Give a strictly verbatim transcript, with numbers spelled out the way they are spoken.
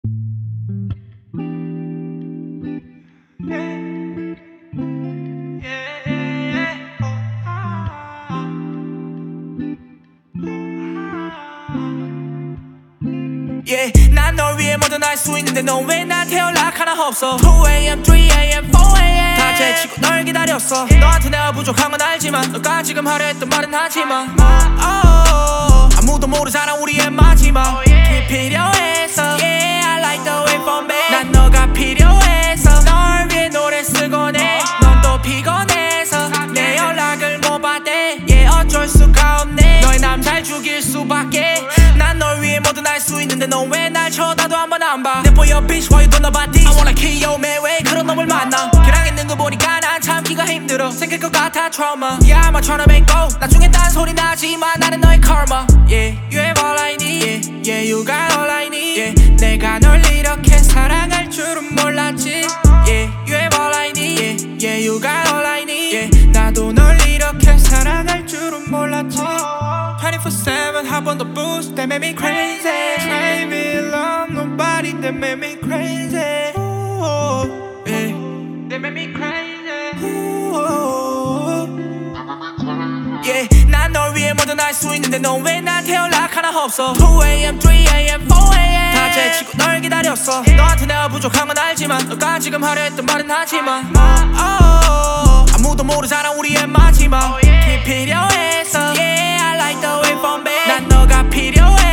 Yeah, 난 널 위해 뭐든 할 수 있는데 넌 왜 나한테 연락 하나 없어. two a.m, three a.m, four a.m 다 제치고 널 기다렸어. 너한테 내가 부족한 건 알지만 너가 지금 하려 했던 말은 하지마. oh, 아무도 모르잖아 우리의 마지막. 그게 필요해서 Yeah, I like the way from me. 난 너가 필요해서 널 위해 노래 쓰곤 해. 넌 또 피곤해서 내 연락을 못 받대. Yeah, 어쩔 수가 없네. 너의 남잘 죽일 수밖에. 난 널 위해 뭐든 할 수 있는데 넌 왜 날 쳐다도 한 번 안 봐. Never your bitch, why you don't know about this? I wanna kill your man, 왜 그런 놈을 만나. 걔랑 있는 거 보니까 난 참기가 힘들어. 생길 것 같아 trauma. Yeah, I'm tryna make go. 나중엔 딴소리 나지만 나는 너의 karma. Yeah, you have all I need. Yeah, yeah, you got all I need. Yeah, 내가 널 이렇게 사랑할 줄은 몰랐지. Yeah, you have all I need. Yeah, yeah, you got all I need. Yeah, 나도 널 이렇게 사랑할 줄은 몰랐지. twenty-four seven hop on the boost, they make me crazy. Try me love nobody, they make me crazy. Ooh, yeah. They make me crazy. Ooh, yeah. 난 널 위해 뭐든 할 수 있는데 넌 왜 나한테 연락 하나 없어. two a.m, three a.m, four a.m 다 제치고 널 기다렸어. 너한테 내가 부족한 건 알지만 너가 지금 하려 했던 말은 하지마. oh, 아무도 모르잖아 우리의 마지막. 그게 필요해서 Yeah, I like the way from me. 난 너가 필요해.